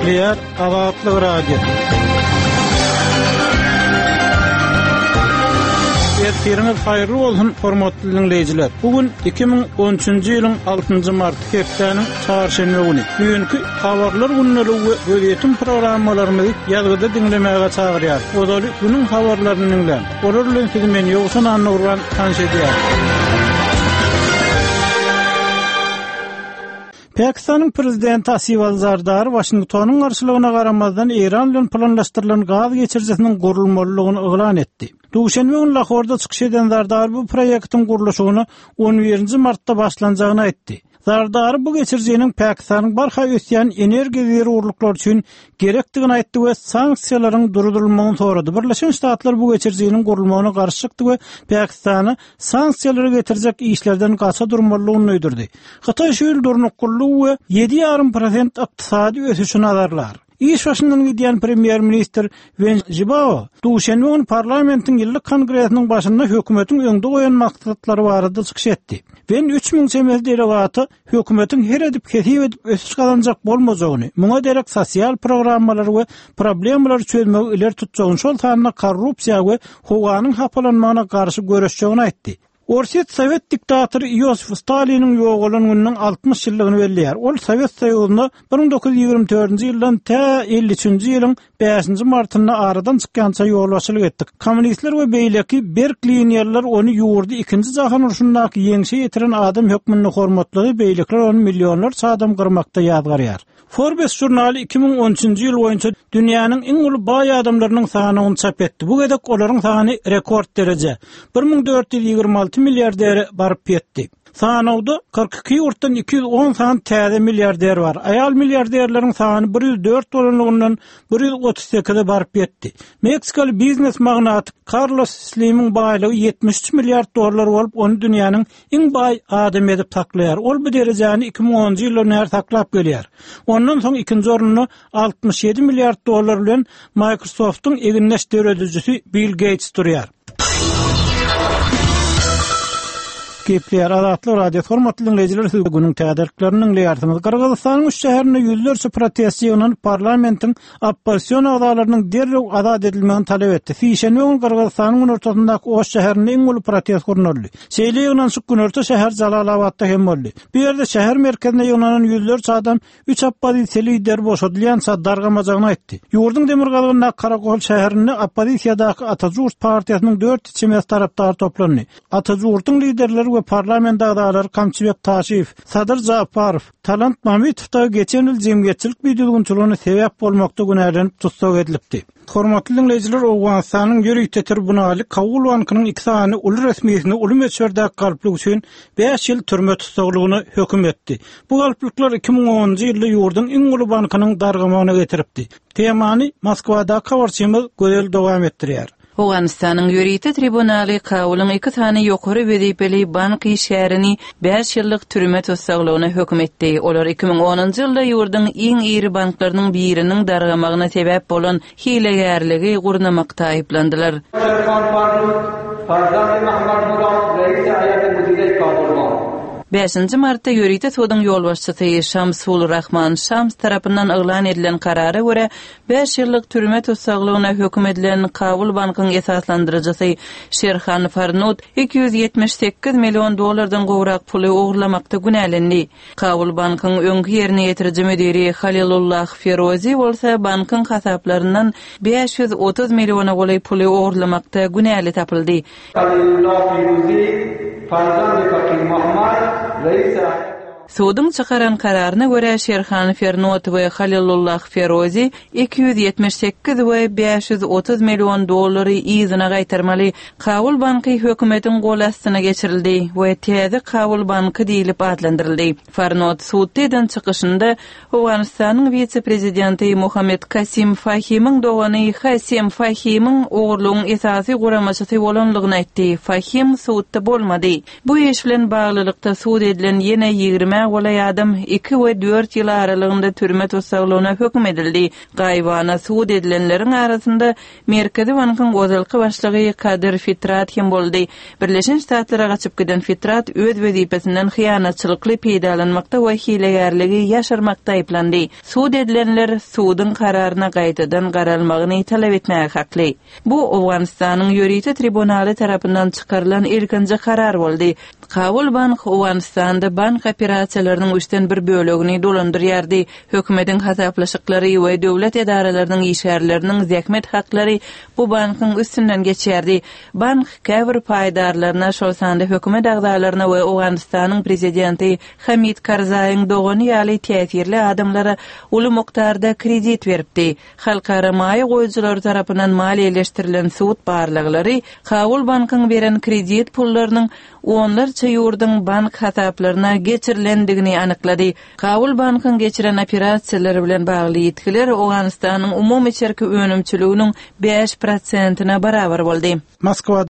Kepler Azatlyk Radio. Ertiriniz hayırlı bolsun hormatly dinleyijiler. Bugün 2013-nji ýylyň 6-njy mart hepdeniň çarşembe güni. Bugünkü habarlar günleri we gözetim programmalarymyzy ýazgyda dinlemäge çagyrýar. Odaly günüň habarlaryny dinleyin. Olar bilen sizi men ýogsan anlagran tanşedýär. Pakistanyň prezidenti Asif Ali Zardari Washingtonyň garşylygyna garamazdan Iran bilen planlaşdyrylan gaz geçirjesiniň gurulmalygyny eglan etdi. Duşanbe günü Lahorda çykyş eden Zardari bu proýektiň guruluşyny 11-nji martda başlanjagyny aýtdy. Zardari bu geçirjeniň Pakistanyň barha ösýän energiýa zerurluklar üçin gerekdigini aýtdy we sanksiýalaryň durdurulmagyny sorady. Birleşen Ştatlar bu geçirjeniň gurulmagyna garşy çykdy we Pakistany sanksiýalary getirjek işlerden gaça durmalygyny öýdürdi. Haty şu ýyl durnukullygy we 7,5% ykdysady ösüşini nazarlar. İş başından giden Premier Minister Wen Jiabao, duşanbe günü parlamentiň ýyllyk kongresiniň başynda hökümetiň öňde goýan maksatlary barada çykyş etdi. Wen 3000 çemel delegaty hökümetiň her edip kesip edip ösüş kazanjak bolmajagyny, muňa derek sosial programmalar we problemler çözmegi iler tutjagyny, şol sanyna korrupsiýa we howanyň hapalanmagyna garşy görüşjegini aýtdy. Orset Sovet diktatory Yosif Stalin'in ýoğulanynyň 60 ýyllygyny belleýär. Ol Sovet Soýuzyny 1924-nji ýyldan ta 53-nji ýylyň 5-nji martynda aradan çykkança ýolbaşçylyk etdi. Kommunistler we beýleki Berkliýerler ony ýurdy 2-nji jahan uruşyndaky ýeňşe ýetiren adam hökmüni hormatlagy, beýlekler ony milliónlarça adam gyrmakda ýadgarýar. Forbes jurnaly 2013-nji ýyl boýunça dünýäniň iň uly baý adamlarynyň sanyny çap etdi. Bu gedek olaryň sany rekord derece 1426 milliarder baryp ýetdi. Sanawda 42 ýurtdan 210 san täze milliarder bar. Aýal milliarderleriň sany 104 bolanlygyndan 138-e baryp ýetdi. Meksikaly biznes magnaty Carlos Slim'iň baýlygy 73 milliard dollar bolup, onu dünýäniň iň baý adamy edip taklaýar. Ol bu derejäni 2010-njy ýyldan taklap gelýär. Ondan soň ikinji orunny 67 milliard dollar bilen Microsoft'un eginleş döredijisi Bill Gates durýar. Kepler Azatlyk Radio hormatly dinleyijiler, siz günüň täderliklerini dinleýärsiniz. Kyrgyzstanyň 3 şäherinde ýüzlerçe protestiýanyň parlamentiň oppozisiýon agdalarynyň derrew azat edilmegini talep etdi. Şeýşenbe günü Kyrgyzstanyň ortasyndaky Oş şäherinde iň uly protest gurnuldy. Şeýleýinden şu günörte şäher Jalalabadda hem boldy. Bu ýerde şäher merkezinde ýygnanan ýüzlerçe adam 3 oppozisiýa lider boşadylýança dargamajagyny aýtdy. Ýurdun demirgalygyna Karakol şäherinde oppozisiýadaky Atajurt partiýasynyň 4 içime tarapdary toplandy. Atajurtyň liderleri we parlament agdalary Kamçybek Taşyp, Sadyr Japarow, Talant Mamitov da geçen ýyl jemgyýetçilik büýüdügünçiligine sebäp bolmakda günälenip tutsak edilipdi. Hormatly dinleyijiler, Owganstanyň ýörükde tribunaly Kabul bankynyň 2 sany uly resmiýetini uly meçherde galplyk üçin 5 ýyl türme tutsaklygyny hökm etdi. Bu galplyklar 2010-njy ýylda ýurdun iň uly bankynyň dargamagyna getiripdi. Temany Moskwada kawarçymyz gözel dowam etdirýär. Owganstanyň ýörükde tribunaly Kabulyň 2 sany ýokary wezipeli bank işärini 5 ýyllyk türme tutsaklygyna hökm etdi. Olar 2010-njy ýylda ýurdun iň iri banklarynyň biriniň dargamagyna sebäp bolan hilegärligi gurnamakda aýplandylar. Beşinci Mart'ta ýörükde Sudan ýolbaşçysy Şamsul Rahman Şams tarapyndan eglan edilen karara görä 5 ýyllyk türme tutsaklygyna hökm edilen Kabul bankynyň esaslandyrjysy Sherhan Farnut 278 milyon dollardan gowrak puly ogurlamakda günälendi. Kabul bankynyň öňkü ýerine ýetiriji müdiri Halilullah Ferozi bolsa bankyň hasaplarynyň 530 milyona goly puly ogurlamakda günäli tapyldy. Halilullah Ferozi farzandy Fakir Muhammad Sudan çykaran kararyna görä Sherhan Farnut we Halilullah Ferozi 278 we 530 milyon dollary izine gaýtarmaly. Kabul banky hökümetiň golastyna geçirildi we täze Kabul banky diýilip adlandyryldy. Farnut suwtdan çykyşynda Owganstanyň vice-prezidenti Mohamed Kasim Fahimyň dogany Hasim Fahimyň ogurlugyň esasy guramaçysy bolanlygyny aýtdy. Fahim suwtda bolmady. Bu iş bilen baglylykda suwt edilen ýene 20 öldürmek bolay adam 2 we 4 ýyl aralygynda türme tutsaglygyna hökm edildi. Gaýbana suud edilenleriň arasynda Merkezi Bankyň gozalky başlygy Kadir Fitrat hem boldy. Birleşen Ştatlara gaçyp giden Fitrat öz wezipesinden hyýanatçylykly peýdalanmakda we hilegärligi ýaşarmakda aýplandy. Suud edilenler suudun kararyna gaýtadan garalmagyny talap etmäge hakly. Bu Owganistanyň ýörüýte tribunaly tarapyndan çykarylan ilkinji karar boldy. Kabul Bank Owganistanda bank operasiýalarynyň üçden bir bölegini dolandyrýardy. Hökümetiň hasaplaşyklary we döwlet edaralarynyň işgärleriniň zähmet haklary bu bankyň üstünden geçýärdi. Bank käbir paýdarlaryna şol sanda hökümet agzalaryna we Owganistanyň prezidenti Hamid Karzaýyň dogany ýaly täsirli adamlara uly moktarda kredit beripdi. Halkara maýa goýjylar tarapyndan maliýeleşdirilen suud barlyklary Kabul Bankyň beren kredit pullarynyň onlarça ýurdyň bank hasaplaryna geçirilendigini anyklady. Kabul Bankyň geçiren operasiýalary bilen bagly ýetkiler Owganistanyň umumy içerki önümçiliginiň 5%-na barabar boldy. Moskwa